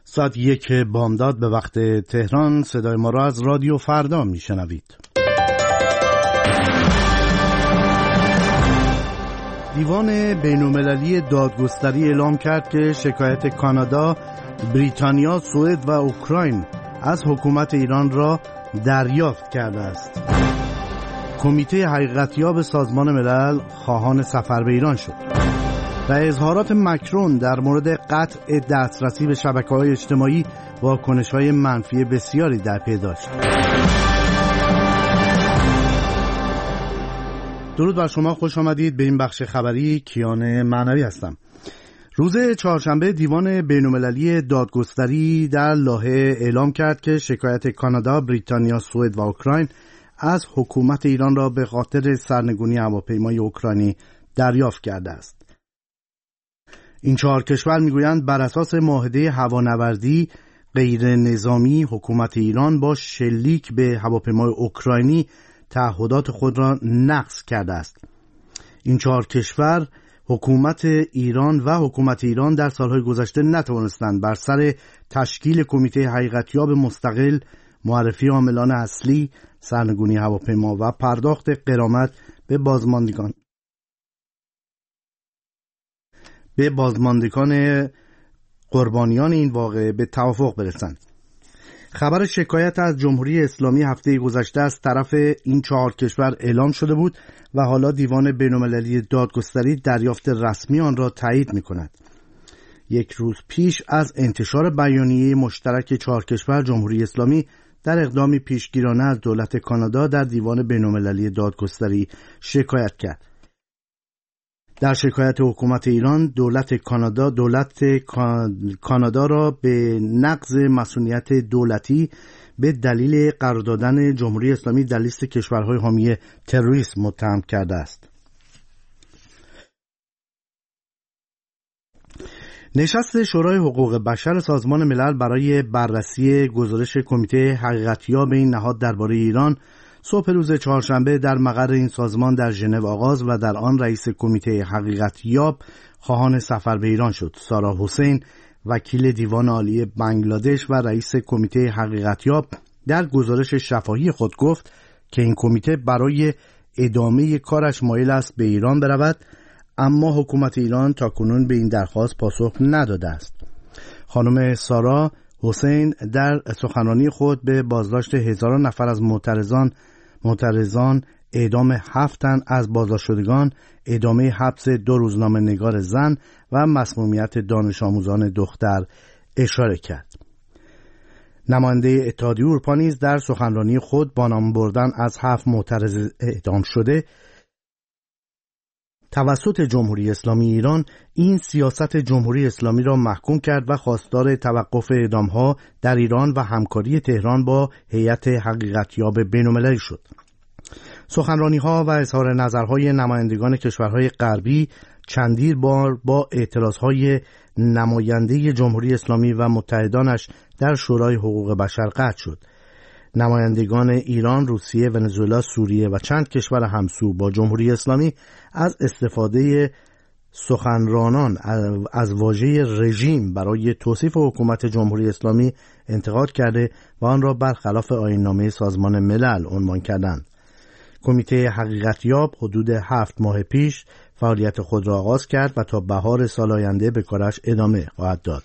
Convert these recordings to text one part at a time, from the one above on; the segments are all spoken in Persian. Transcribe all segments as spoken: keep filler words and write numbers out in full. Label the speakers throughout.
Speaker 1: ساعت یک بامداد به وقت تهران. صدای ما را از رادیو فردا میشنوید. دیوان بین‌المللی دادگستری اعلام کرد که شکایت کانادا، بریتانیا، سوئد و اوکراین از حکومت ایران را دریافت کرده است. کمیته حقیقتیاب سازمان ملل خواهان سفر به ایران شد و اظهارات مکرون در مورد قطع دسترسی به شبکه‌های اجتماعی واکنش‌های منفی بسیاری در پی داشت. درود بر شما، خوش آمدید به این بخش خبری. کیان معنوی هستم. روز چهارشنبه دیوان بین‌المللی دادگستری در لاهه اعلام کرد که شکایت کانادا، بریتانیا، سوئد و اوکراین از حکومت ایران را به خاطر سرنگونی هواپیمای اوکراینی دریافت کرده است. این چهار کشور میگویند بر اساس معاهده هوانوردی غیر نظامی حکومت ایران با شلیک به هواپیمای اوکراینی تعهدات خود را نقض کرده است. این چهار کشور حکومت ایران و حکومت ایران در سالهای گذشته نتوانستند بر سر تشکیل کمیته حقیقتیاب مستقل، معرفی عاملان اصلی سرنگونی هواپیما و پرداخت غرامت به بازماندگان به بازماندگان قربانیان این واقعه به توافق برسند. خبر شکایت از جمهوری اسلامی هفته گذشته از طرف این چهار کشور اعلام شده بود و حالا دیوان بین‌المللی دادگستری دریافت رسمی آن را تایید می‌کند. یک روز پیش از انتشار بیانیه مشترک چهار کشور، جمهوری اسلامی در اقدامی پیشگیرانه از دولت کانادا در دیوان بین‌المللی دادگستری شکایت کرد. در شکایت حکومت ایران، دولت کانادا دولت کانادا را به نقض مسئولیت دولتی به دلیل قرار دادن جمهوری اسلامی در لیست کشورهای حامی تروریسم متهم کرده است. نشست شورای حقوق بشر سازمان ملل برای بررسی گزارش کمیته حقیقتیاب این نهاد درباره ایران صبح روز چهارشنبه در مقر این سازمان در ژنو آغاز و در آن رئیس کمیته حقیقتیاب خواهان سفر به ایران شد. سارا حسین، وکیل دیوان عالی بنگلادش و رئیس کمیته حقیقتیاب، در گزارش شفاهی خود گفت که این کمیته برای ادامه کارش مایل است به ایران برود، اما حکومت ایران تاکنون به این درخواست پاسخ نداده است. خانم سارا حسین در سخنرانی خود به بازداشت هزاران نفر از معترضان معترضان اعدام هفت تن از بازداشت شدگان، ادامه حبس دو روزنامه نگار زن و مسمومیت دانش آموزان دختر اشاره کرد. نماینده اتحادیه اروپا نیز در سخنرانی خود با نام بردن از هفت معترض اعدام شده توسط جمهوری اسلامی ایران این سیاست جمهوری اسلامی را محکوم کرد و خواستار توقف اعدام‌ها در ایران و همکاری تهران با هیئت حقیقتیاب بین‌المللی شد. سخنرانی‌ها و اظهار نظرهای نمایندگان کشورهای غربی چندین بار با اعتراضهای نماینده جمهوری اسلامی و متحدانش در شورای حقوق بشر قطع شد. نمایندگان ایران، روسیه، ونزوئلا، سوریه و چند کشور همسو با جمهوری اسلامی از استفاده سخنرانان از واژه رژیم برای توصیف حکومت جمهوری اسلامی انتقاد کرده و آن را برخلاف آیین‌نامه سازمان ملل عنوان کردند. کمیته حقیقتیاب حدود هفت ماه پیش فعالیت خود را آغاز کرد و تا بهار سال آینده به کارش ادامه خواهد داد.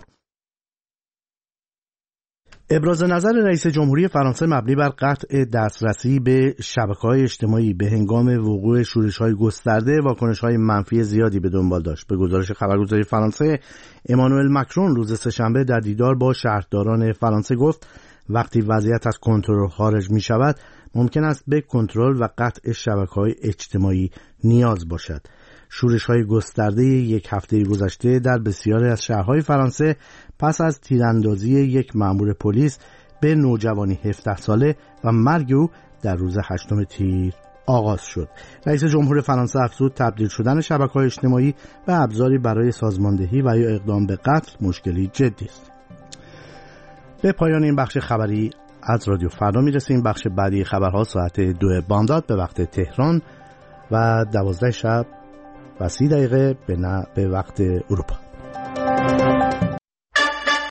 Speaker 1: ابراز نظر رئیس جمهوری فرانسه مبنی بر قطع دسترسی به شبکه‌های اجتماعی به هنگام وقوع شورش‌های گسترده واکنش‌های منفی زیادی به دنبال داشت. به گزارش خبرگزاری فرانسه، امانوئل مکرون روز سه‌شنبه در دیدار با شهرداران فرانسه گفت وقتی وضعیت از کنترل خارج می‌شود، ممکن است به کنترل و قطع شبکه‌های اجتماعی نیاز باشد. شورش‌های گسترده یک هفته گذشته در بسیاری از شهرهای فرانسه پس از تیراندازی یک مأمور پلیس به نوجوانی هفده ساله و مرگ او در روز هشتم تیر آغاز شد. رئیس جمهور فرانسه افزود تبدیل شدن شبکه‌های اجتماعی به ابزاری برای سازماندهی و یا اقدام به قتل مشکلی جدی است. به پایان این بخش خبری از رادیو فردا میرسیم. بخش بعدی خبرها ساعت دو بامداد به وقت تهران و دوازده شب و سی دقیقه به, به وقت اروپا.